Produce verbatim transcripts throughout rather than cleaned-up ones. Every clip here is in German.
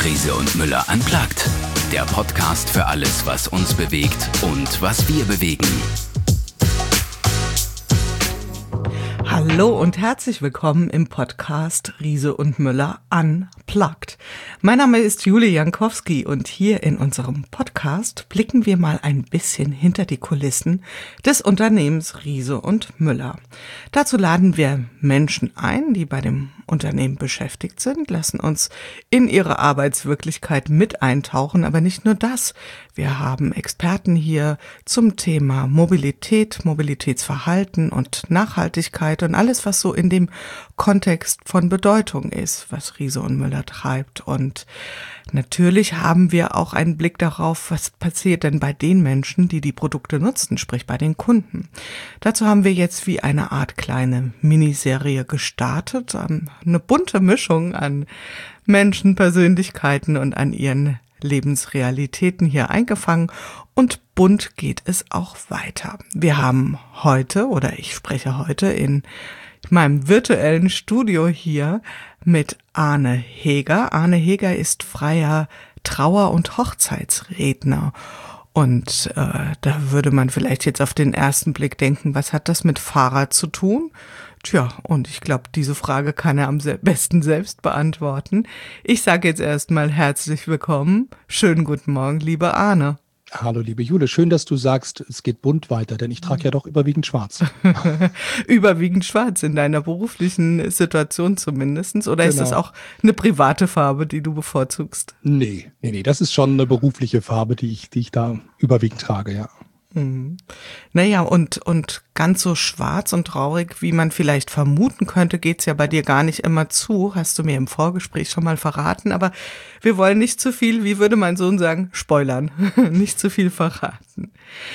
Riese und Müller unplugged. Der Podcast für alles, was uns bewegt und was wir bewegen. Hallo und herzlich willkommen im Podcast Riese und Müller unplugged. Mein Name ist Julie Jankowski und hier in unserem Podcast blicken wir mal ein bisschen hinter die Kulissen des Unternehmens Riese und Müller. Dazu laden wir Menschen ein, die bei dem Unternehmen beschäftigt sind, lassen uns in ihre Arbeitswirklichkeit mit eintauchen, aber nicht nur das. Wir haben Experten hier zum Thema Mobilität, Mobilitätsverhalten und Nachhaltigkeit und alles, was so in dem Kontext von Bedeutung ist, was Riese und Müller treibt. Und natürlich haben wir auch einen Blick darauf, was passiert denn bei den Menschen, die die Produkte nutzen, sprich bei den Kunden. Dazu haben wir jetzt wie eine Art kleine Miniserie gestartet, eine bunte Mischung an Menschen, Persönlichkeiten und an ihren Lebensrealitäten hier eingefangen und bunt geht es auch weiter. Wir haben heute, oder ich spreche heute in meinem virtuellen Studio hier mit Arne Heger. Arne Heger ist freier Trauer- und Hochzeitsredner. Und äh, da würde man vielleicht jetzt auf den ersten Blick denken, was hat das mit Fahrrad zu tun? Tja, und ich glaube, diese Frage kann er am besten selbst beantworten. Ich sage jetzt erstmal herzlich willkommen. Schönen guten Morgen, liebe Arne. Hallo, liebe Jule. Schön, dass du sagst, es geht bunt weiter, denn ich trage ja doch überwiegend schwarz. Überwiegend schwarz in deiner beruflichen Situation zumindest? Oder genau. Ist das auch eine private Farbe, die du bevorzugst? Nee, nee, nee, das ist schon eine berufliche Farbe, die ich, die ich da überwiegend trage, ja. Hm. Naja, und, und ganz so schwarz und traurig, wie man vielleicht vermuten könnte, geht's ja bei dir gar nicht immer zu, hast du mir im Vorgespräch schon mal verraten, aber wir wollen nicht zu viel, wie würde mein Sohn sagen, spoilern, nicht zu viel verraten.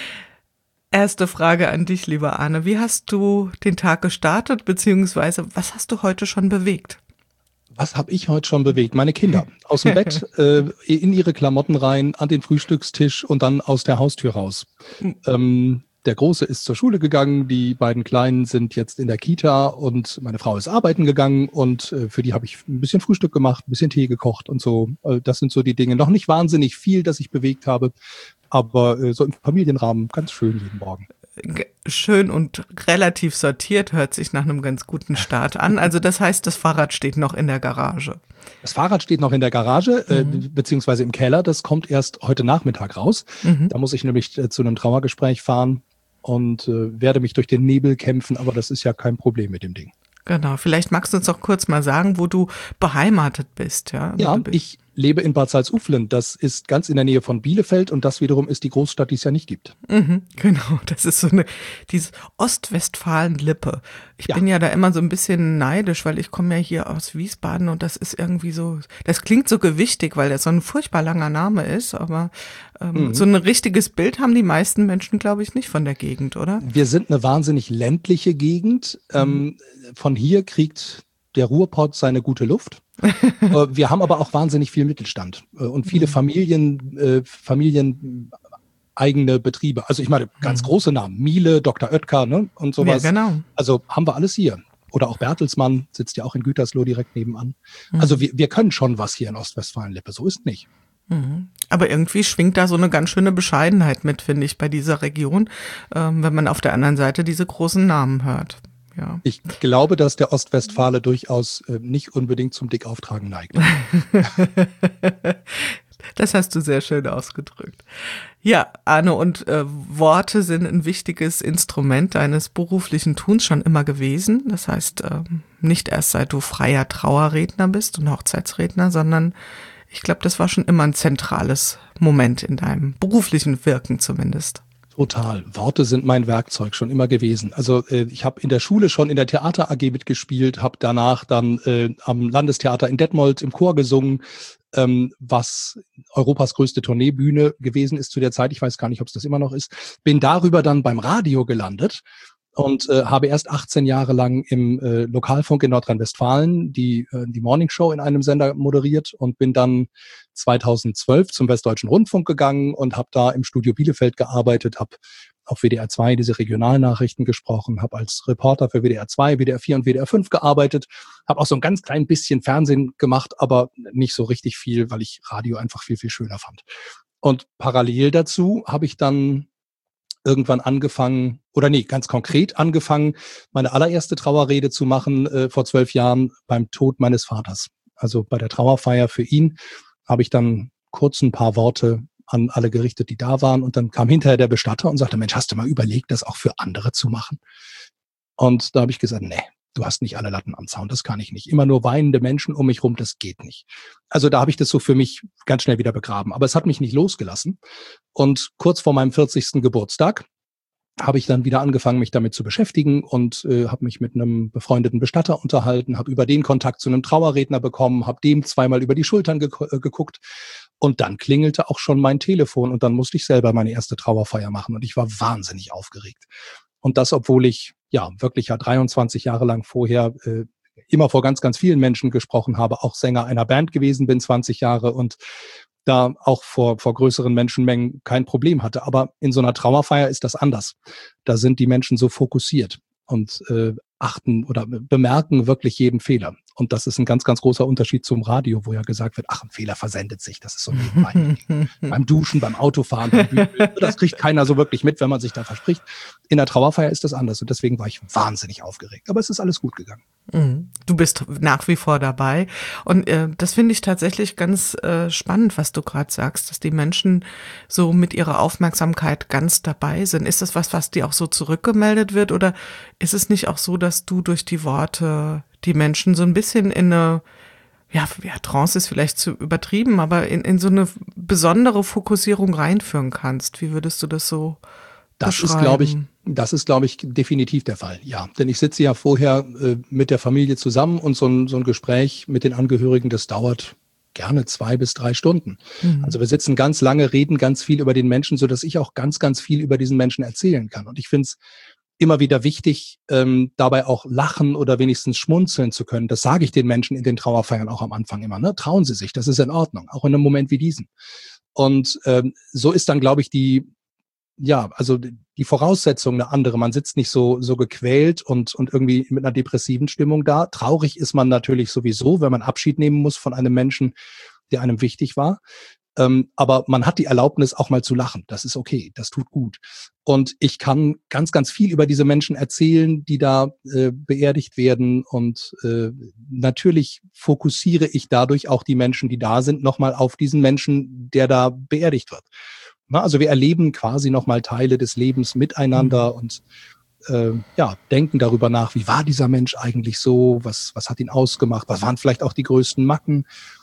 Erste Frage an dich, lieber Arne, wie hast du den Tag gestartet, beziehungsweise was hast du heute schon bewegt? Was habe ich heute schon bewegt? Meine Kinder aus dem Bett, äh, in ihre Klamotten rein, an den Frühstückstisch und dann aus der Haustür raus. Ähm, der Große ist zur Schule gegangen, die beiden Kleinen sind jetzt in der Kita und meine Frau ist arbeiten gegangen und äh, für die habe ich ein bisschen Frühstück gemacht, ein bisschen Tee gekocht und so. Äh, das sind so die Dinge. Noch nicht wahnsinnig viel, das ich bewegt habe, aber äh, so im Familienrahmen ganz schön jeden Morgen. Schön und relativ sortiert, hört sich nach einem ganz guten Start an. Also das heißt, das Fahrrad steht noch in der Garage. Das Fahrrad steht noch in der Garage, mhm. äh, beziehungsweise im Keller. Das kommt erst heute Nachmittag raus. Mhm. Da muss ich nämlich äh, zu einem Trauergespräch fahren und äh, werde mich durch den Nebel kämpfen, aber das ist ja kein Problem mit dem Ding. Genau, vielleicht magst du uns auch kurz mal sagen, wo du beheimatet bist. Ja, ja bist. Ich lebe in Bad Salzuflen. Das ist ganz in der Nähe von Bielefeld und das wiederum ist die Großstadt, die es ja nicht gibt. Mhm, genau, das ist so eine, diese Ostwestfalen-Lippe. Ich ja. bin ja da immer so ein bisschen neidisch, weil ich komme ja hier aus Wiesbaden und das ist irgendwie so, das klingt so gewichtig, weil das so ein furchtbar langer Name ist, aber ähm, mhm. so ein richtiges Bild haben die meisten Menschen, glaube ich, nicht von der Gegend, oder? Wir sind eine wahnsinnig ländliche Gegend. Mhm. Ähm, von hier kriegt der Ruhrpott seine gute Luft. Wir haben aber auch wahnsinnig viel Mittelstand und viele mhm. Familien, äh, Familien eigene Betriebe. Also ich meine, ganz mhm. große Namen, Miele, Doktor Oetker, ne, und sowas. Ja, genau. Also haben wir alles hier. Oder auch Bertelsmann sitzt ja auch in Gütersloh direkt nebenan. Mhm. Also wir, wir können schon was hier in Ostwestfalen-Lippe, so ist nicht. Mhm. Aber irgendwie schwingt da so eine ganz schöne Bescheidenheit mit, finde ich, bei dieser Region, ähm, wenn man auf der anderen Seite diese großen Namen hört. Ja. Ich glaube, dass der Ostwestfale durchaus äh, nicht unbedingt zum Dickauftragen neigt. Das hast du sehr schön ausgedrückt. Ja, Arne, und äh, Worte sind ein wichtiges Instrument deines beruflichen Tuns schon immer gewesen. Das heißt, äh, nicht erst seit du freier Trauerredner bist und Hochzeitsredner, sondern ich glaube, das war schon immer ein zentrales Moment in deinem beruflichen Wirken zumindest. Total. Worte sind mein Werkzeug schon immer gewesen. Also äh, ich habe in der Schule schon in der Theater A G mitgespielt, habe danach dann äh, am Landestheater in Detmold im Chor gesungen, ähm, was Europas größte Tourneebühne gewesen ist zu der Zeit. Ich weiß gar nicht, ob es das immer noch ist. Bin darüber dann beim Radio gelandet und äh, habe erst achtzehn Jahre lang im äh, Lokalfunk in Nordrhein-Westfalen die, äh, die Morningshow in einem Sender moderiert und bin dann zweitausendzwölf zum Westdeutschen Rundfunk gegangen und habe da im Studio Bielefeld gearbeitet, habe auf W D R zwei diese Regionalnachrichten gesprochen, habe als Reporter für W D R zwei, W D R vier und W D R fünf gearbeitet, habe auch so ein ganz klein bisschen Fernsehen gemacht, aber nicht so richtig viel, weil ich Radio einfach viel, viel schöner fand. Und parallel dazu habe ich dann irgendwann angefangen, oder nee, ganz konkret angefangen, meine allererste Trauerrede zu machen äh, vor zwölf Jahren beim Tod meines Vaters. Also bei der Trauerfeier für ihn habe ich dann kurz ein paar Worte an alle gerichtet, die da waren. Und dann kam hinterher der Bestatter und sagte, Mensch, hast du mal überlegt, das auch für andere zu machen? Und da habe ich gesagt, nee, du hast nicht alle Latten am Zaun, das kann ich nicht. Immer nur weinende Menschen um mich rum, das geht nicht. Also da habe ich das so für mich ganz schnell wieder begraben. Aber es hat mich nicht losgelassen. Und kurz vor meinem vierzigsten Geburtstag habe ich dann wieder angefangen, mich damit zu beschäftigen und äh, habe mich mit einem befreundeten Bestatter unterhalten, habe über den Kontakt zu einem Trauerredner bekommen, habe dem zweimal über die Schultern ge- äh, geguckt und dann klingelte auch schon mein Telefon und dann musste ich selber meine erste Trauerfeier machen und ich war wahnsinnig aufgeregt. Und das, obwohl ich ja wirklich ja dreiundzwanzig Jahre lang vorher äh, immer vor ganz, ganz vielen Menschen gesprochen habe, auch Sänger einer Band gewesen bin, zwanzig Jahre und da auch vor, vor größeren Menschenmengen kein Problem hatte. Aber in so einer Trauerfeier ist das anders. Da sind die Menschen so fokussiert und äh, achten oder bemerken wirklich jeden Fehler. Und das ist ein ganz, ganz großer Unterschied zum Radio, wo ja gesagt wird, ach, ein Fehler versendet sich. Das ist so nebenbei. Beim Duschen, beim Autofahren, beim Bügeln. Das kriegt keiner so wirklich mit, wenn man sich da verspricht. In der Trauerfeier ist das anders. Und deswegen war ich wahnsinnig aufgeregt. Aber es ist alles gut gegangen. Du bist nach wie vor dabei. Und äh, das finde ich tatsächlich ganz äh, spannend, was du gerade sagst, dass die Menschen so mit ihrer Aufmerksamkeit ganz dabei sind. Ist das was, was dir auch so zurückgemeldet wird? Oder ist es nicht auch so, dass du durch die Worte die Menschen so ein bisschen in eine, ja, ja Trance ist vielleicht zu übertrieben, aber in, in so eine besondere Fokussierung reinführen kannst? Wie würdest du das so Das ist, glaube ich, das ist, glaube ich, definitiv der Fall, ja. Denn ich sitze ja vorher äh, mit der Familie zusammen und so ein, so ein Gespräch mit den Angehörigen, das dauert gerne zwei bis drei Stunden. Mhm. Also wir sitzen ganz lange, reden ganz viel über den Menschen, so dass ich auch ganz, ganz viel über diesen Menschen erzählen kann. Und ich finde es immer wieder wichtig, ähm, dabei auch lachen oder wenigstens schmunzeln zu können. Das sage ich den Menschen in den Trauerfeiern auch am Anfang immer. Ne? Trauen Sie sich, das ist in Ordnung, auch in einem Moment wie diesen. Und ähm, so ist dann, glaube ich, die Ja, also die Voraussetzung eine andere. Man sitzt nicht so so gequält und und irgendwie mit einer depressiven Stimmung da. Traurig ist man natürlich sowieso, wenn man Abschied nehmen muss von einem Menschen, der einem wichtig war. Ähm, aber man hat die Erlaubnis, auch mal zu lachen. Das ist okay, das tut gut. Und ich kann ganz, ganz viel über diese Menschen erzählen, die da äh, beerdigt werden. Und äh, natürlich fokussiere ich dadurch auch die Menschen, die da sind, nochmal auf diesen Menschen, der da beerdigt wird. Na, also wir erleben quasi nochmal Teile des Lebens miteinander mhm. und äh, ja, denken darüber nach, wie war dieser Mensch eigentlich so, was, was hat ihn ausgemacht, was waren vielleicht auch die größten Macken.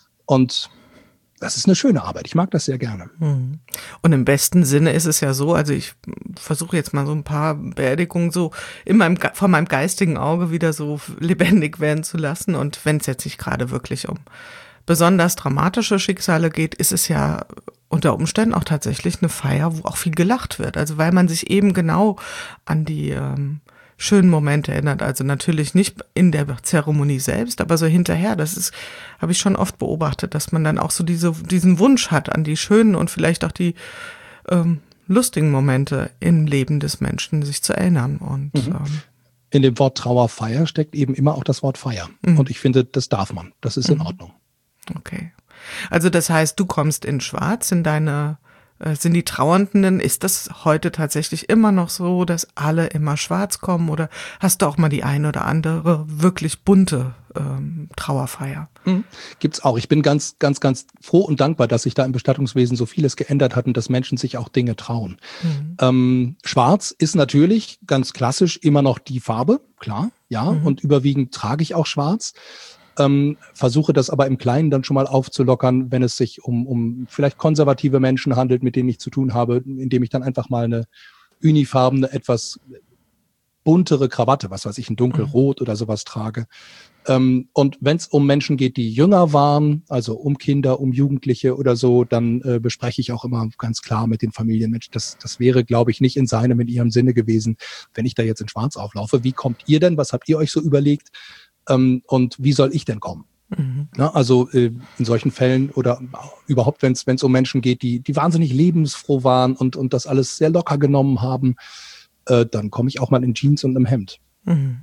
Und das ist eine schöne Arbeit. Ich mag das sehr gerne. Und im besten Sinne ist es ja so, also ich versuche jetzt mal so ein paar Beerdigungen so in meinem, von meinem geistigen Auge wieder so lebendig werden zu lassen. Und wenn es jetzt nicht gerade wirklich um besonders dramatische Schicksale geht, ist es ja unter Umständen auch tatsächlich eine Feier, wo auch viel gelacht wird. Also weil man sich eben genau an die ähm, schönen Momente erinnert. Also natürlich nicht in der Zeremonie selbst, aber so hinterher. Das ist, habe ich schon oft beobachtet, dass man dann auch so diese, diesen Wunsch hat an die schönen und vielleicht auch die ähm, lustigen Momente im Leben des Menschen sich zu erinnern. Und mhm. ähm, in dem Wort Trauerfeier steckt eben immer auch das Wort Feier. Mhm. Und ich finde, das darf man. Das ist in mhm. Ordnung. Okay. Also das heißt, du kommst in Schwarz, in deine, äh, sind die Trauernden, ist das heute tatsächlich immer noch so, dass alle immer schwarz kommen oder hast du auch mal die ein oder andere wirklich bunte ähm, Trauerfeier? Mhm. Gibt's auch. Ich bin ganz, ganz, ganz froh und dankbar, dass sich da im Bestattungswesen so vieles geändert hat und dass Menschen sich auch Dinge trauen. Mhm. Ähm, Schwarz ist natürlich ganz klassisch immer noch die Farbe, klar, ja, mhm. und überwiegend trage ich auch schwarz. Ähm, versuche das aber im Kleinen dann schon mal aufzulockern, wenn es sich um, um vielleicht konservative Menschen handelt, mit denen ich zu tun habe, indem ich dann einfach mal eine unifarbene, etwas buntere Krawatte, was weiß ich, ein dunkelrot oder sowas trage. Ähm, und wenn es um Menschen geht, die jünger waren, also um Kinder, um Jugendliche oder so, dann äh, bespreche ich auch immer ganz klar mit den Familien, Mensch, das, das wäre, glaube ich, nicht in seinem, in ihrem Sinne gewesen, wenn ich da jetzt in Schwarz auflaufe. Wie kommt ihr denn? Was habt ihr euch so überlegt? Ähm, und wie soll ich denn kommen? Mhm. Na, also äh, in solchen Fällen oder überhaupt, wenn es um Menschen geht, die, die wahnsinnig lebensfroh waren und, und das alles sehr locker genommen haben, äh, dann komme ich auch mal in Jeans und einem Hemd. Mhm.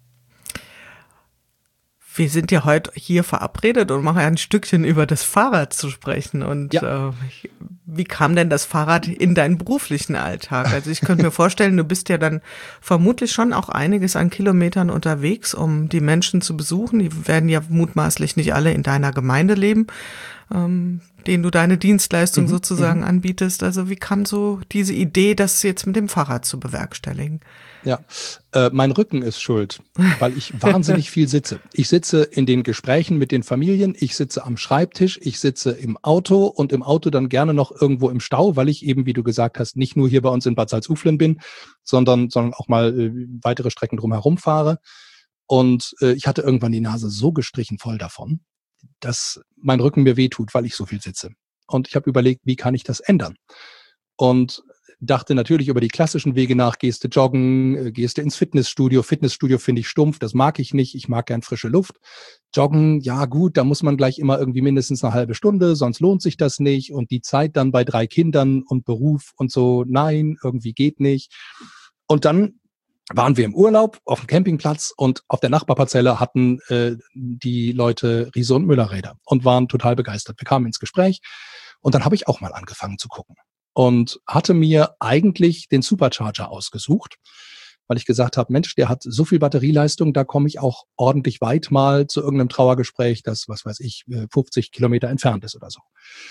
Wir sind ja heute hier verabredet und machen ein Stückchen über das Fahrrad zu sprechen. Und ja. äh, wie kam denn das Fahrrad in deinen beruflichen Alltag? Also ich könnte mir vorstellen, du bist ja dann vermutlich schon auch einiges an Kilometern unterwegs, um die Menschen zu besuchen. Die werden ja mutmaßlich nicht alle in deiner Gemeinde leben, ähm, denen du deine Dienstleistung mhm. sozusagen mhm. anbietest. Also wie kam so diese Idee, das jetzt mit dem Fahrrad zu bewerkstelligen? Ja, äh, mein Rücken ist schuld, weil ich wahnsinnig viel sitze. Ich sitze in den Gesprächen mit den Familien, ich sitze am Schreibtisch, ich sitze im Auto und im Auto dann gerne noch irgendwo im Stau, weil ich eben, wie du gesagt hast, nicht nur hier bei uns in Bad Salzuflen bin, sondern, sondern auch mal äh, weitere Strecken drumherum fahre. Und äh, ich hatte irgendwann die Nase so gestrichen voll davon, dass mein Rücken mir wehtut, weil ich so viel sitze. Und ich habe überlegt, wie kann ich das ändern? Und dachte natürlich über die klassischen Wege nach, gehst du joggen, gehst du ins Fitnessstudio. Fitnessstudio finde ich stumpf, das mag ich nicht. Ich mag gern frische Luft. Joggen, ja gut, da muss man gleich immer irgendwie mindestens eine halbe Stunde, sonst lohnt sich das nicht. Und die Zeit dann bei drei Kindern und Beruf und so, nein, irgendwie geht nicht. Und dann waren wir im Urlaub auf dem Campingplatz und auf der Nachbarparzelle hatten äh, die Leute Riese und Müller Räder und waren total begeistert. Wir kamen ins Gespräch und dann habe ich auch mal angefangen zu gucken. Und hatte mir eigentlich den Supercharger ausgesucht, weil ich gesagt habe, Mensch, der hat so viel Batterieleistung, da komme ich auch ordentlich weit mal zu irgendeinem Trauergespräch, das, was weiß ich, fünfzig Kilometer entfernt ist oder so.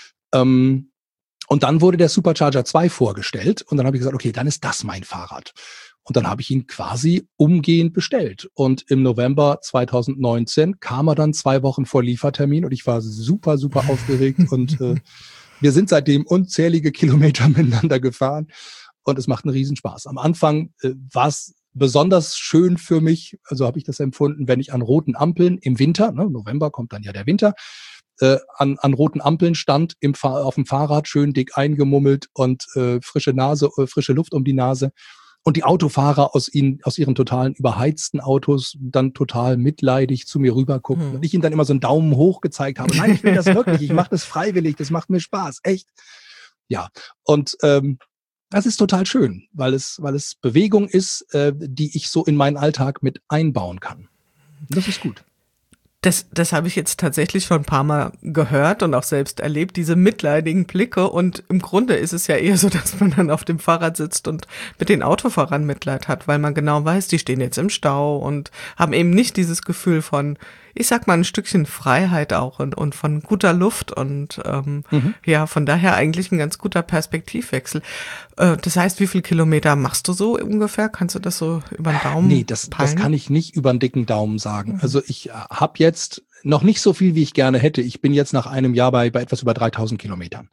Ähm, und dann wurde der Supercharger zwei vorgestellt und dann habe ich gesagt, okay, dann ist das mein Fahrrad. Und dann habe ich ihn quasi umgehend bestellt. Und im November zwanzig neunzehn kam er dann zwei Wochen vor Liefertermin und ich war super, super aufgeregt und äh, wir sind seitdem unzählige Kilometer miteinander gefahren und es macht einen Riesenspaß. Am Anfang äh, war es besonders schön für mich, also habe ich das empfunden, wenn ich an roten Ampeln im Winter, ne, November kommt dann ja der Winter, äh, an, an roten Ampeln stand, im Fahr- auf dem Fahrrad schön dick eingemummelt und äh, frische Nase, äh, frische Luft um die Nase. Und die Autofahrer aus ihnen, aus ihren totalen überheizten Autos dann total mitleidig zu mir rüber gucken. Hm. Und ich ihnen dann immer so einen Daumen hoch gezeigt habe. Nein, ich will das wirklich. Ich mache das freiwillig. Das macht mir Spaß. Echt. Ja. Und ähm, das ist total schön, weil es, weil es Bewegung ist, äh, die ich so in meinen Alltag mit einbauen kann. Und das ist gut. Das, das habe ich jetzt tatsächlich schon ein paar Mal gehört und auch selbst erlebt, diese mitleidigen Blicke. Und im Grunde ist es ja eher so, dass man dann auf dem Fahrrad sitzt und mit den Autofahrern Mitleid hat, weil man genau weiß, die stehen jetzt im Stau und haben eben nicht dieses Gefühl von, ich sag mal, ein Stückchen Freiheit auch und, und von guter Luft. Und ähm, mhm. ja, von daher eigentlich ein ganz guter Perspektivwechsel. Äh, das heißt, wie viele Kilometer machst du so ungefähr? Kannst du das so über den Daumen Nee, das, das kann ich nicht über den dicken Daumen sagen. Mhm. Also ich äh, habe jetzt noch nicht so viel, wie ich gerne hätte. Ich bin jetzt nach einem Jahr bei, bei etwas über dreitausend Kilometern.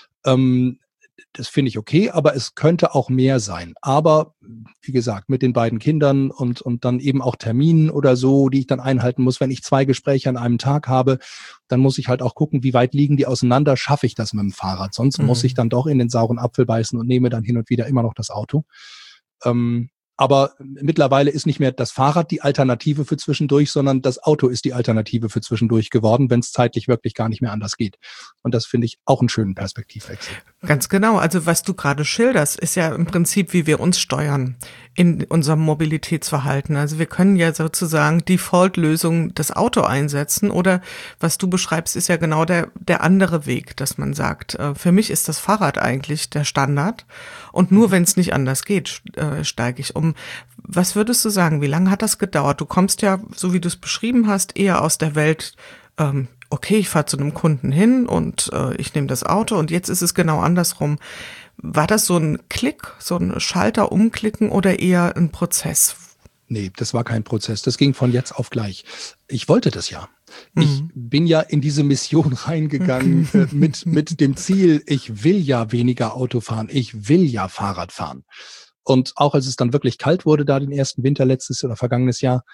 Ähm, das finde ich okay, aber es könnte auch mehr sein. Aber wie gesagt, mit den beiden Kindern und, und dann eben auch Terminen oder so, die ich dann einhalten muss. Wenn ich zwei Gespräche an einem Tag habe, dann muss ich halt auch gucken, wie weit liegen die auseinander, schaffe ich das mit dem Fahrrad. Sonst mhm. muss ich dann doch in den sauren Apfel beißen und nehme dann hin und wieder immer noch das Auto. Ähm, Aber mittlerweile ist nicht mehr das Fahrrad die Alternative für zwischendurch, sondern das Auto ist die Alternative für zwischendurch geworden, wenn es zeitlich wirklich gar nicht mehr anders geht. Und das finde ich auch einen schönen Perspektivwechsel. Ganz genau. Also was du gerade schilderst, ist ja im Prinzip, wie wir uns steuern in unserem Mobilitätsverhalten. Also wir können ja sozusagen Default-Lösung das Auto einsetzen oder was du beschreibst, ist ja genau der, der andere Weg, dass man sagt, äh, für mich ist das Fahrrad eigentlich der Standard und nur wenn es nicht anders geht, äh, steige ich um. Was würdest du sagen, wie lange hat das gedauert? Du kommst ja, so wie du es beschrieben hast, eher aus der Welt, ähm, okay, ich fahre zu einem Kunden hin und äh, ich nehme das Auto und jetzt ist es genau andersrum. War das so ein Klick, so ein Schalter umklicken oder eher ein Prozess? Nee, das war kein Prozess. Das ging von jetzt auf gleich. Ich wollte das ja. Mhm. Ich bin ja in diese Mission reingegangen äh, mit, mit dem Ziel, ich will ja weniger Auto fahren, ich will ja Fahrrad fahren. Und auch als es dann wirklich kalt wurde, da den ersten Winter letztes oder vergangenes Jahr,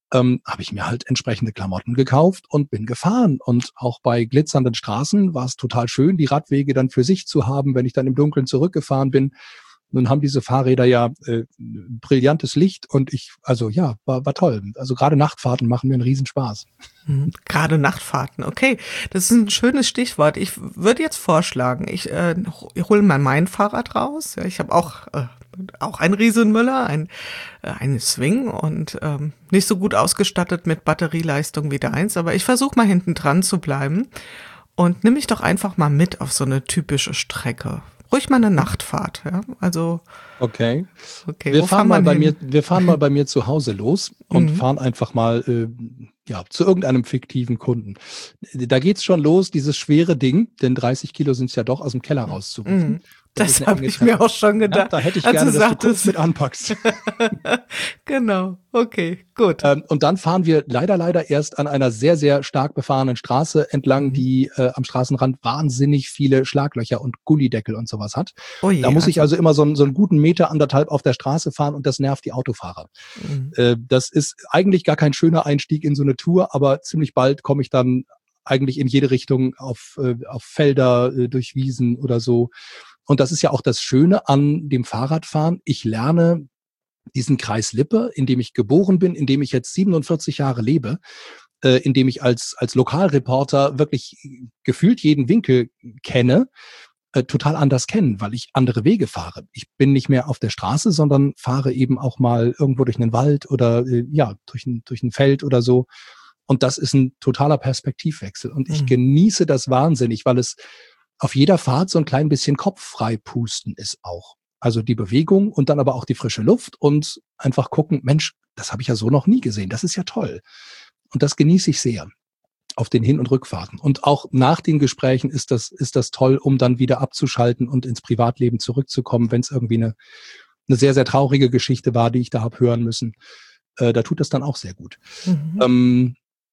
ähm, habe ich mir halt entsprechende Klamotten gekauft und bin gefahren. Und auch bei glitzernden Straßen war es total schön, die Radwege dann für sich zu haben, wenn ich dann im Dunkeln zurückgefahren bin. Nun haben diese Fahrräder ja äh, brillantes Licht und ich, also ja, war, war toll. Also gerade Nachtfahrten machen mir einen Riesenspaß. Mhm. Gerade Nachtfahrten, okay. Das ist ein schönes Stichwort. Ich würde jetzt vorschlagen, ich äh, hole mal mein Fahrrad raus. Ja, ich habe auch äh, auch ein Riese und Müller, ein äh, eine Swing und ähm, nicht so gut ausgestattet mit Batterieleistung wie deins, aber ich versuche mal hinten dran zu bleiben und nimm mich doch einfach mal mit auf so eine typische Strecke. Ruhig mal eine Nachtfahrt, ja. Also okay. okay. Wir Wo fahren mal bei hin? mir, wir fahren mal bei mir zu Hause los und Mhm. fahren einfach mal äh, ja zu irgendeinem fiktiven Kunden. Da geht's schon los, dieses schwere Ding, denn dreißig Kilo sind es ja doch aus dem Keller rauszurufen. Mhm. Das Das ist eine habe enge ich mir Treppe. auch schon Ja, gedacht. da hätte ich als gerne, du dass du kurz sagtest. mit anpackst. Genau, okay, gut. Ähm, und dann fahren wir leider, leider erst an einer sehr, sehr stark befahrenen Straße entlang, Mhm. die äh, am Straßenrand wahnsinnig viele Schlaglöcher und Gullideckel und sowas hat. Oh je, Da muss ich also, also immer so, einen- so einen guten Meter, anderthalb auf der Straße fahren und das nervt die Autofahrer. mhm. Äh, das ist eigentlich gar kein schöner Einstieg in so eine Tour, aber ziemlich bald komme ich dann eigentlich in jede Richtung auf, äh, auf Felder, äh, durch Wiesen oder so. Und das ist ja auch das Schöne an dem Fahrradfahren. Ich lerne diesen Kreis Lippe, in dem ich geboren bin, in dem ich jetzt siebenundvierzig Jahre lebe, äh, in dem ich als, als Lokalreporter wirklich gefühlt jeden Winkel kenne, äh, total anders kennen, weil ich andere Wege fahre. Ich bin nicht mehr auf der Straße, sondern fahre eben auch mal irgendwo durch einen Wald oder äh, ja, durch ein, durch ein Feld oder so. Und das ist ein totaler Perspektivwechsel. Und ich Mhm. genieße das wahnsinnig, weil es auf jeder Fahrt so ein klein bisschen kopffrei pusten ist auch. Also die Bewegung und dann aber auch die frische Luft und einfach gucken, Mensch, das habe ich ja so noch nie gesehen. Das ist ja toll. Und das genieße ich sehr auf den Hin- und Rückfahrten. Und auch nach den Gesprächen ist das, ist das toll, um dann wieder abzuschalten und ins Privatleben zurückzukommen, wenn es irgendwie eine, eine sehr, sehr traurige Geschichte war, die ich da habe hören müssen. Äh, da tut das dann auch sehr gut. Mhm. Ähm,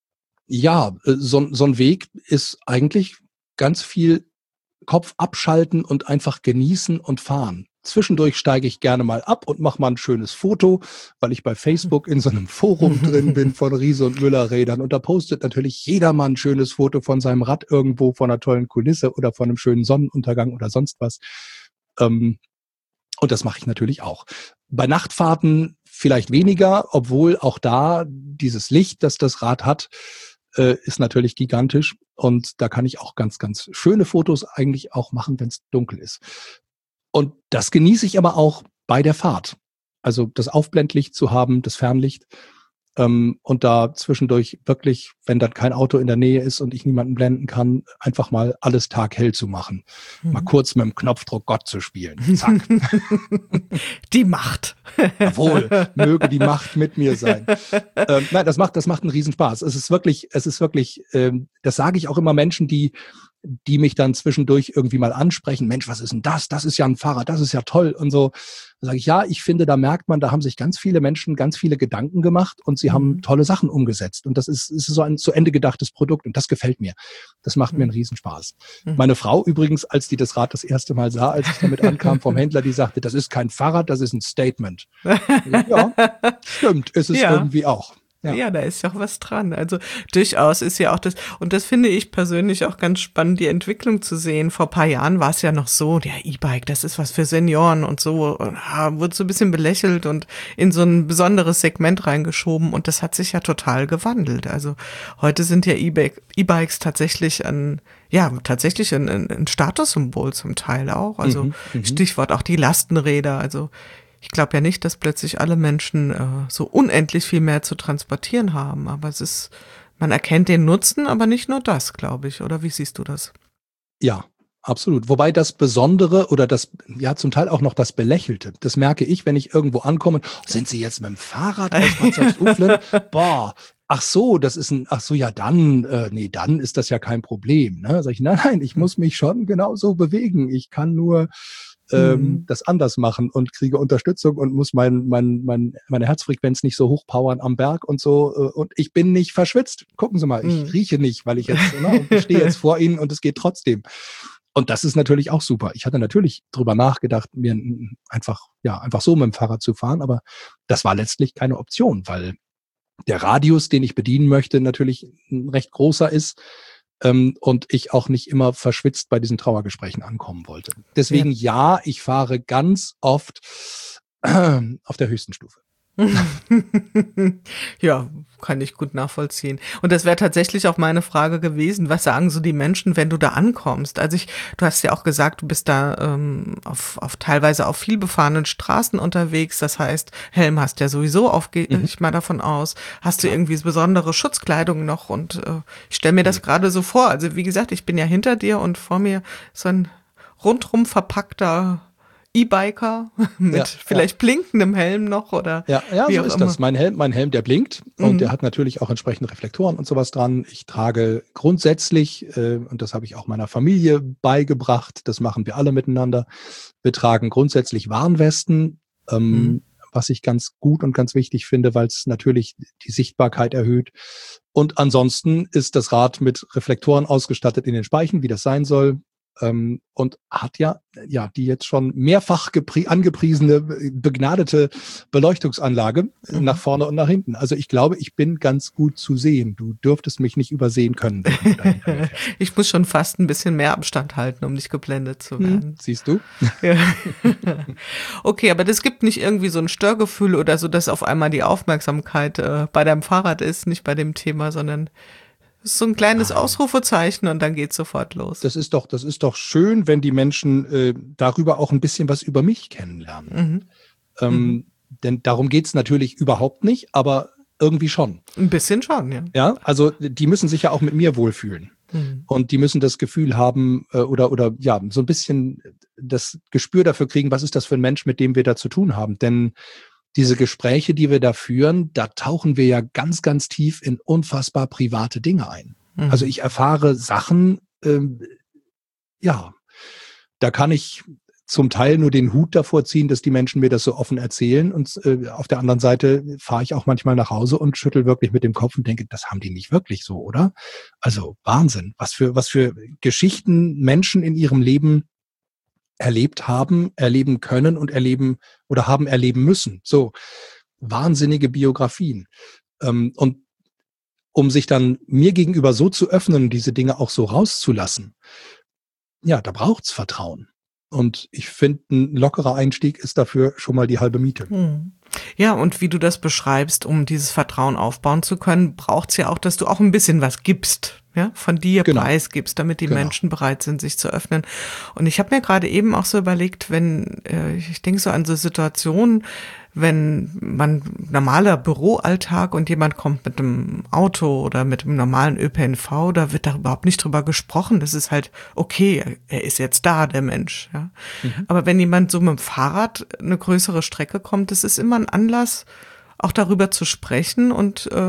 ja, äh, so, so ein Weg ist eigentlich ganz viel Kopf abschalten und einfach genießen und fahren. Zwischendurch steige ich gerne mal ab und mache mal ein schönes Foto, weil ich bei Facebook in so einem Forum drin bin von Riese und Müller Rädern. Und da postet natürlich jeder mal ein schönes Foto von seinem Rad irgendwo, von einer tollen Kulisse oder von einem schönen Sonnenuntergang oder sonst was. Ähm, und das mache ich natürlich auch. Bei Nachtfahrten vielleicht weniger, obwohl auch da dieses Licht, das das Rad hat, äh, ist natürlich gigantisch. Und da kann ich auch ganz, ganz schöne Fotos eigentlich auch machen, wenn es dunkel ist. Und das genieße ich aber auch bei der Fahrt. Also das Aufblendlicht zu haben, das Fernlicht. Ähm, und da zwischendurch wirklich, wenn dann kein Auto in der Nähe ist und ich niemanden blenden kann, einfach mal alles taghell zu machen. Mal kurz mit dem Knopfdruck Gott zu spielen. Zack. Die Macht. Jawohl, möge die Macht mit mir sein. Ähm, nein, das macht, das macht einen Riesenspaß. Es ist wirklich, es ist wirklich, ähm, das sage ich auch immer Menschen, die, die mich dann zwischendurch irgendwie mal ansprechen. Mensch, was ist denn das? Das ist ja ein Fahrrad, das ist ja toll und so. Da sage ich, ja, ich finde, da merkt man, da haben sich ganz viele Menschen ganz viele Gedanken gemacht und sie Mhm. haben tolle Sachen umgesetzt. Und das ist, ist so ein zu Ende gedachtes Produkt und das gefällt mir. Das macht mir einen Riesenspaß. Mhm. Meine Frau übrigens, als die das Rad das erste Mal sah, als ich damit ankam vom Händler, die sagte, das ist kein Fahrrad, das ist ein Statement. Ja, stimmt, ist es Ja. irgendwie auch. Ja. Ja. da ist ja auch was dran. Also durchaus ist ja auch das, und das finde ich persönlich auch ganz spannend, die Entwicklung zu sehen. Vor ein paar Jahren war es ja noch so, der E-Bike, das ist was für Senioren und so, und, ja, wurde so ein bisschen belächelt und in so ein besonderes Segment reingeschoben und das hat sich ja total gewandelt. Also heute sind ja E-Bike, E-Bikes tatsächlich ein, ja, tatsächlich ein, ein, ein Statussymbol zum Teil auch. Also Mhm, mhm. Stichwort auch die Lastenräder, also ich glaube ja nicht, dass plötzlich alle Menschen äh, so unendlich viel mehr zu transportieren haben, aber es ist, man erkennt den Nutzen, aber nicht nur das, glaube ich, oder wie siehst du das? Ja, absolut. Wobei das Besondere oder das, ja, zum Teil auch noch das Belächelte, das merke ich, wenn ich irgendwo ankomme. Sind Sie jetzt mit dem Fahrrad aus Bad Salzuflen? Boah, ach so, das ist ein, ach so, ja, dann, äh, nee, dann ist das ja kein Problem. Ne? Sag ich, nein, nein, ich muss mich schon genauso bewegen. Ich kann nur ähm, Mhm. das anders machen und kriege Unterstützung und muss mein, mein, mein, meine Herzfrequenz nicht so hochpowern am Berg und so. äh, Und ich bin nicht verschwitzt. Gucken Sie mal, ich Mhm. rieche nicht, weil ich jetzt, ne, und ich stehe jetzt vor Ihnen und es geht trotzdem. Und das ist natürlich auch super. Ich hatte natürlich drüber nachgedacht, mir n- einfach, ja, einfach so mit dem Fahrrad zu fahren, aber das war letztlich keine Option, weil der Radius, den ich bedienen möchte, natürlich ein recht großer ist. Ähm, und ich auch nicht immer verschwitzt bei diesen Trauergesprächen ankommen wollte. Deswegen ja, ja ich fahre ganz oft äh, auf der höchsten Stufe. Ja, kann ich gut nachvollziehen. Und das wäre tatsächlich auch meine Frage gewesen, was sagen so die Menschen, wenn du da ankommst? Also ich, du hast ja auch gesagt, du bist da ähm, auf, auf teilweise auf viel befahrenen Straßen unterwegs. Das heißt, Helm hast ja sowieso auf, gehe mhm. ich mal davon aus. Hast du irgendwie besondere Schutzkleidung noch? Und äh, ich stelle mir das mhm. gerade so vor. Also wie gesagt, ich bin ja hinter dir und vor mir so ein rundrum verpackter E-Biker mit ja, vielleicht ja. blinkendem Helm noch oder ja, ja, wie so auch ist immer. Das. Mein Helm, mein Helm, der blinkt und mhm. der hat natürlich auch entsprechende Reflektoren und sowas dran. Ich trage grundsätzlich, äh, und das habe ich auch meiner Familie beigebracht, das machen wir alle miteinander, wir tragen grundsätzlich Warnwesten, ähm, mhm. was ich ganz gut und ganz wichtig finde, weil es natürlich die Sichtbarkeit erhöht. Und ansonsten ist das Rad mit Reflektoren ausgestattet in den Speichen, wie das sein soll. Ähm, und hat ja, ja, die jetzt schon mehrfach geprie- angepriesene, begnadete Beleuchtungsanlage mhm. nach vorne und nach hinten. Also ich glaube, ich bin ganz gut zu sehen. Du dürftest mich nicht übersehen können. Ich muss schon fast ein bisschen mehr Abstand halten, um nicht geblendet zu werden. Hm, siehst du? Ja. Okay, aber das gibt nicht irgendwie so ein Störgefühl oder so, dass auf einmal die Aufmerksamkeit äh, bei deinem Fahrrad ist, nicht bei dem Thema, sondern so ein kleines Ausrufezeichen und dann geht's sofort los. Das ist doch, das ist doch schön, wenn die Menschen äh, darüber auch ein bisschen was über mich kennenlernen. Mhm. Ähm, mhm. Denn darum geht's natürlich überhaupt nicht, aber irgendwie schon. Ein bisschen schon, ja. Ja, also die müssen sich ja auch mit mir wohlfühlen. Mhm. Und die müssen das Gefühl haben äh, oder, oder ja, so ein bisschen das Gespür dafür kriegen, was ist das für ein Mensch, mit dem wir da zu tun haben. Denn diese Gespräche, die wir da führen, da tauchen wir ja ganz, ganz tief in unfassbar private Dinge ein. Mhm. Also ich erfahre Sachen, ähm, ja, da kann ich zum Teil nur den Hut davor ziehen, dass die Menschen mir das so offen erzählen. Und äh, auf der anderen Seite fahre ich auch manchmal nach Hause und schüttel wirklich mit dem Kopf und denke, das haben die nicht wirklich so, oder? Also Wahnsinn, was für, was für Geschichten Menschen in ihrem Leben erlebt haben, erleben können und erleben oder haben erleben müssen. So wahnsinnige Biografien. Ähm, und um sich dann mir gegenüber so zu öffnen und diese Dinge auch so rauszulassen, ja, da braucht's Vertrauen. Und ich finde, ein lockerer Einstieg ist dafür schon mal die halbe Miete. Hm. Ja, und wie du das beschreibst, um dieses Vertrauen aufbauen zu können, braucht's ja auch, dass du auch ein bisschen was gibst, ja, von dir genau. preisgibst, damit die genau. Menschen bereit sind, sich zu öffnen. Und ich habe mir gerade eben auch so überlegt, wenn, äh, ich denke so an so Situationen, wenn man normaler Büroalltag und jemand kommt mit einem Auto oder mit einem normalen Ö P N V, da wird da überhaupt nicht drüber gesprochen. Das ist halt, okay, er ist jetzt da, der Mensch. Ja. Mhm. Aber wenn jemand so mit dem Fahrrad eine größere Strecke kommt, das ist immer ein Anlass, auch darüber zu sprechen und äh,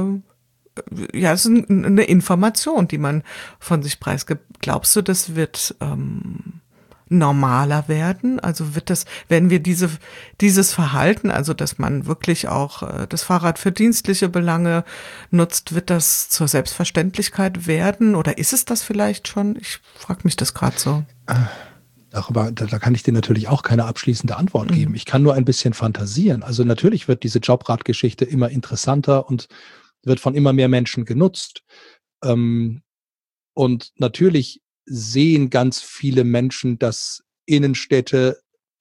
ja, es ist eine Information, die man von sich preisgibt. Glaubst du, das wird ähm, normaler werden? Also wird das, werden wir diese, dieses Verhalten, also dass man wirklich auch äh, das Fahrrad für dienstliche Belange nutzt, wird das zur Selbstverständlichkeit werden? Oder ist es das vielleicht schon? Ich frage mich das gerade so. Darüber, da, da kann ich dir natürlich auch keine abschließende Antwort geben. Mhm. Ich kann nur ein bisschen fantasieren. Also natürlich wird diese Jobradgeschichte immer interessanter und wird von immer mehr Menschen genutzt. Ähm, und natürlich sehen ganz viele Menschen, dass Innenstädte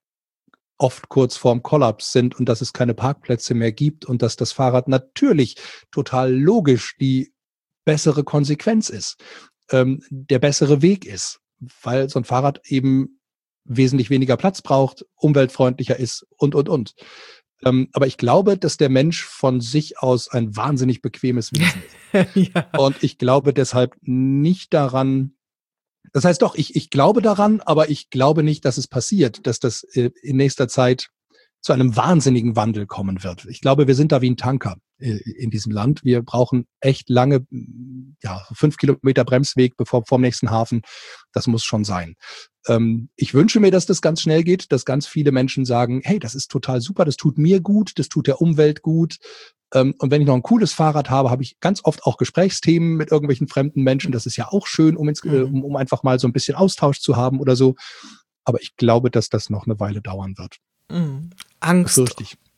oft kurz vorm Kollaps sind und dass es keine Parkplätze mehr gibt und dass das Fahrrad natürlich total logisch die bessere Konsequenz ist, ähm, der bessere Weg ist, weil so ein Fahrrad eben wesentlich weniger Platz braucht, umweltfreundlicher ist und, und, und. Ähm, aber ich glaube, dass der Mensch von sich aus ein wahnsinnig bequemes Wesen ist. Ja. Und ich glaube deshalb nicht daran, das heißt doch, ich, ich glaube daran, aber ich glaube nicht, dass es passiert, dass das äh, in nächster Zeit zu einem wahnsinnigen Wandel kommen wird. Ich glaube, wir sind da wie ein Tanker äh, in diesem Land. Wir brauchen echt lange, ja, fünf Kilometer Bremsweg bevor vom nächsten Hafen. Das muss schon sein. Ähm, ich wünsche mir, dass das ganz schnell geht, dass ganz viele Menschen sagen, hey, das ist total super, das tut mir gut, das tut der Umwelt gut. Ähm, und wenn ich noch ein cooles Fahrrad habe, habe ich ganz oft auch Gesprächsthemen mit irgendwelchen fremden Menschen. Das ist ja auch schön, um, ins, äh, um, um einfach mal so ein bisschen Austausch zu haben oder so. Aber ich glaube, dass das noch eine Weile dauern wird. Mhm. Angst. Fürchte ich.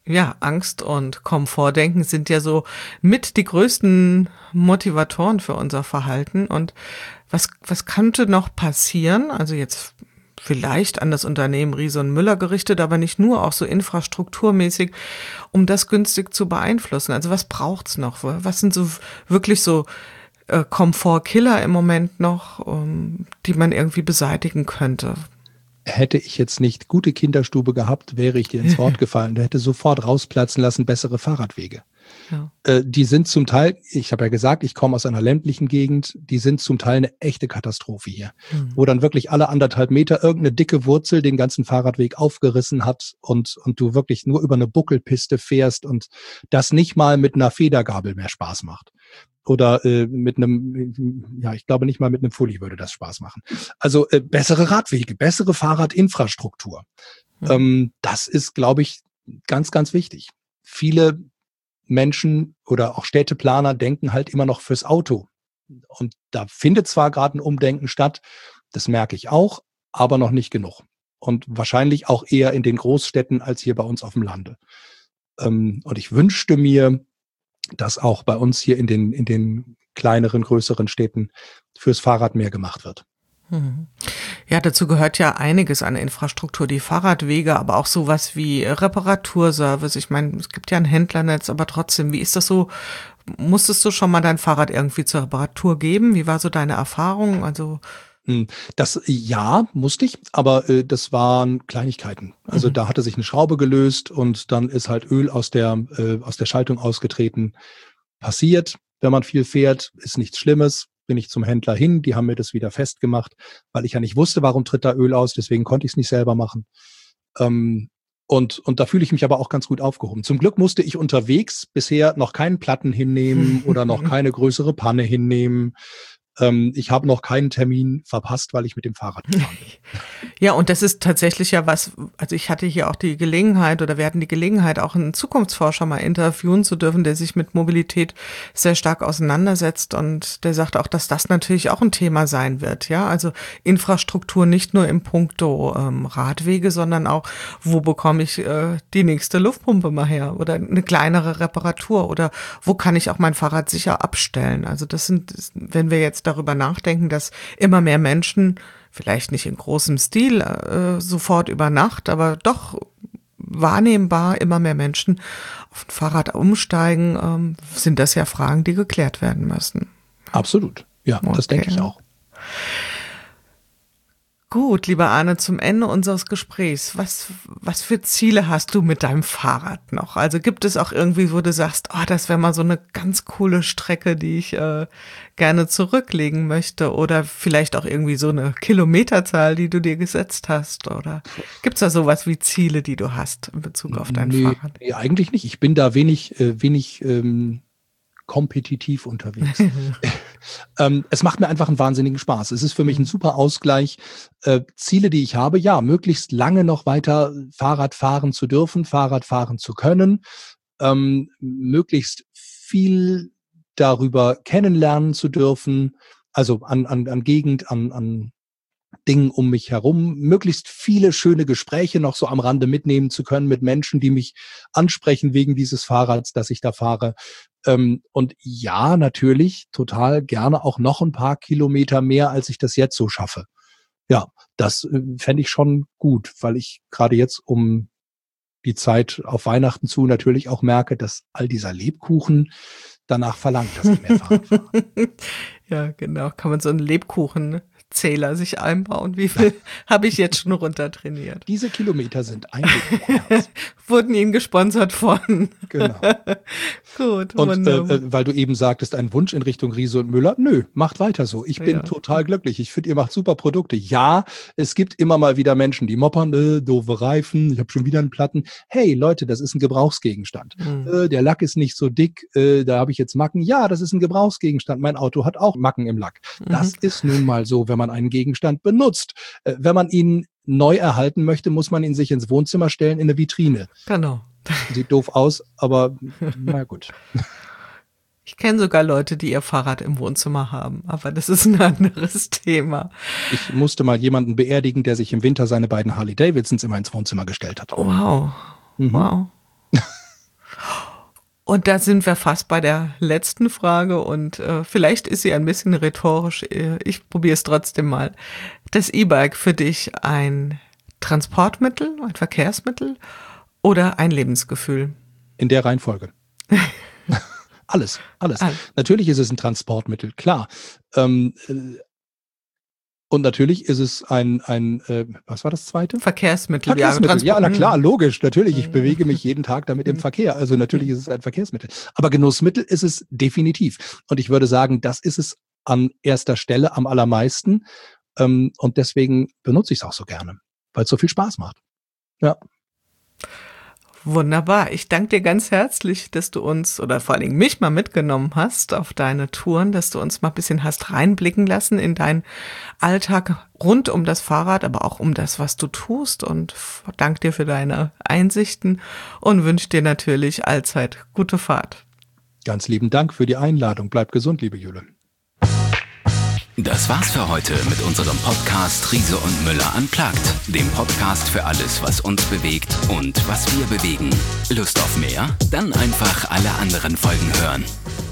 Ja, Angst und Komfortdenken sind ja so mit die größten Motivatoren für unser Verhalten. Und was, was könnte noch passieren? Also jetzt vielleicht an das Unternehmen Riese und Müller gerichtet, aber nicht nur, auch so infrastrukturmäßig, um das günstig zu beeinflussen. Also was braucht's noch? Was sind so wirklich so äh, Komfortkiller im Moment noch, um, die man irgendwie beseitigen könnte? Hätte ich jetzt nicht gute Kinderstube gehabt, wäre ich dir ins Wort gefallen. Der hätte sofort rausplatzen lassen, bessere Fahrradwege. Ja. Äh, die sind zum Teil, ich habe ja gesagt, ich komme aus einer ländlichen Gegend, die sind zum Teil eine echte Katastrophe hier, mhm. wo dann wirklich alle anderthalb Meter irgendeine dicke Wurzel den ganzen Fahrradweg aufgerissen hat und, und du wirklich nur über eine Buckelpiste fährst und das nicht mal mit einer Federgabel mehr Spaß macht. Oder äh, mit einem, ja, ich glaube nicht mal mit einem Fully würde das Spaß machen. Also äh, bessere Radwege, bessere Fahrradinfrastruktur. Mhm. Ähm, das ist, glaube ich, ganz, ganz wichtig. Viele Menschen oder auch Städteplaner denken halt immer noch fürs Auto. Und da findet zwar gerade ein Umdenken statt, das merke ich auch, aber noch nicht genug. Und wahrscheinlich auch eher in den Großstädten als hier bei uns auf dem Lande. Ähm, und ich wünschte mir, dass auch bei uns hier in den, in den kleineren, größeren Städten fürs Fahrrad mehr gemacht wird. Ja, dazu gehört ja einiges an Infrastruktur, die Fahrradwege, aber auch sowas wie Reparaturservice. Ich meine, es gibt ja ein Händlernetz, aber trotzdem, wie ist das so? Musstest du schon mal dein Fahrrad irgendwie zur Reparatur geben? Wie war so deine Erfahrung? Also Das, ja, musste ich, aber äh, das waren Kleinigkeiten. Also mhm. da hatte sich eine Schraube gelöst und dann ist halt Öl aus der, äh, aus der Schaltung ausgetreten. Passiert, wenn man viel fährt, ist nichts Schlimmes. Bin ich zum Händler hin, die haben mir das wieder festgemacht, weil ich ja nicht wusste, warum tritt da Öl aus, deswegen konnte ich es nicht selber machen. Ähm, und, und da fühle ich mich aber auch ganz gut aufgehoben. Zum Glück musste ich unterwegs bisher noch keinen Platten hinnehmen oder noch keine größere Panne hinnehmen. Ich habe noch keinen Termin verpasst, weil ich mit dem Fahrrad gefahren bin. Ja, und das ist tatsächlich ja was, also ich hatte hier auch die Gelegenheit oder wir hatten die Gelegenheit, auch einen Zukunftsforscher mal interviewen zu dürfen, der sich mit Mobilität sehr stark auseinandersetzt und der sagt auch, dass das natürlich auch ein Thema sein wird, ja, also Infrastruktur nicht nur im Punkto ähm, Radwege, sondern auch, wo bekomme ich äh, die nächste Luftpumpe mal her oder eine kleinere Reparatur oder wo kann ich auch mein Fahrrad sicher abstellen, also das sind, wenn wir jetzt darüber nachdenken, dass immer mehr Menschen, vielleicht nicht in großem Stil äh, sofort über Nacht, aber doch wahrnehmbar immer mehr Menschen auf ein Fahrrad umsteigen, ähm, sind das ja Fragen, die geklärt werden müssen. Absolut, ja, okay. Das denke ich auch. Gut, lieber Arne, zum Ende unseres Gesprächs, was, was für Ziele hast du mit deinem Fahrrad noch? Also gibt es auch irgendwie, wo du sagst, oh, das wäre mal so eine ganz coole Strecke, die ich äh, gerne zurücklegen möchte oder vielleicht auch irgendwie so eine Kilometerzahl, die du dir gesetzt hast oder gibt's da sowas wie Ziele, die du hast in Bezug auf dein nee, Fahrrad? Nee, eigentlich nicht. Ich bin da wenig, äh, wenig ähm, kompetitiv unterwegs. ähm, es macht mir einfach einen wahnsinnigen Spaß. Es ist für mich ein super Ausgleich. Äh, Ziele, die ich habe, ja, möglichst lange noch weiter Fahrrad fahren zu dürfen, Fahrrad fahren zu können, ähm, möglichst viel darüber kennenlernen zu dürfen, also an, an, an Gegend, an, an Dingen um mich herum, möglichst viele schöne Gespräche noch so am Rande mitnehmen zu können mit Menschen, die mich ansprechen wegen dieses Fahrrads, das ich da fahre. Ähm, und ja, natürlich total gerne auch noch ein paar Kilometer mehr, als ich das jetzt so schaffe. Ja, das äh, fände ich schon gut, weil ich gerade jetzt um die Zeit auf Weihnachten zu natürlich auch merke, dass all dieser Lebkuchen danach verlangt, dass ich mehr Fahrrad fahre. Ja, genau. Kann man so einen Lebkuchenzähler sich einbauen? Wie viel habe ich jetzt schon runtertrainiert? Diese Kilometer sind ein Lebkuchen. Wurden Ihnen gesponsert von. Genau. Gut, und äh, weil du eben sagtest, ein Wunsch in Richtung Riese und Müller, nö, macht weiter so. Ich bin ja. total glücklich. Ich finde, ihr macht super Produkte. Ja, es gibt immer mal wieder Menschen, die moppern, äh, doofe Reifen, ich habe schon wieder einen Platten. Hey Leute, das ist ein Gebrauchsgegenstand. Mhm. Äh, der Lack ist nicht so dick, äh, da habe ich jetzt Macken. Ja, das ist ein Gebrauchsgegenstand. Mein Auto hat auch Macken im Lack. Mhm. Das ist nun mal so, wenn man einen Gegenstand benutzt. Äh, wenn man ihn neu erhalten möchte, muss man ihn sich ins Wohnzimmer stellen, in eine Vitrine. Genau. Sieht doof aus, aber na gut. Ich kenne sogar Leute, die ihr Fahrrad im Wohnzimmer haben, aber das ist ein anderes Thema. Ich musste mal jemanden beerdigen, der sich im Winter seine beiden Harley Davidsons immer ins Wohnzimmer gestellt hat. Wow. Mhm. Wow. Und da sind wir fast bei der letzten Frage und äh, vielleicht ist sie ein bisschen rhetorisch. Ich probiere es trotzdem mal. Das E-Bike für dich ein Transportmittel, ein Verkehrsmittel oder ein Lebensgefühl? In der Reihenfolge. alles, alles, alles. Natürlich ist es ein Transportmittel, klar. Ähm, und natürlich ist es ein, ein äh, was war das zweite? Verkehrsmittel. Verkehrsmittel, ja, ja, na klar, logisch, natürlich. Ich bewege mich jeden Tag damit im Verkehr. Also natürlich ist es ein Verkehrsmittel. Aber Genussmittel ist es definitiv. Und ich würde sagen, das ist es an erster Stelle am allermeisten. Ähm, und deswegen benutze ich es auch so gerne, weil es so viel Spaß macht. Ja. Wunderbar. Ich danke dir ganz herzlich, dass du uns oder vor allen Dingen mich mal mitgenommen hast auf deine Touren, dass du uns mal ein bisschen hast reinblicken lassen in deinen Alltag rund um das Fahrrad, aber auch um das, was du tust, und danke dir für deine Einsichten und wünsche dir natürlich allzeit gute Fahrt. Ganz lieben Dank für die Einladung. Bleib gesund, liebe Jule. Das war's für heute mit unserem Podcast Riese und Müller Unplugged, dem Podcast für alles, was uns bewegt und was wir bewegen. Lust auf mehr? Dann einfach alle anderen Folgen hören.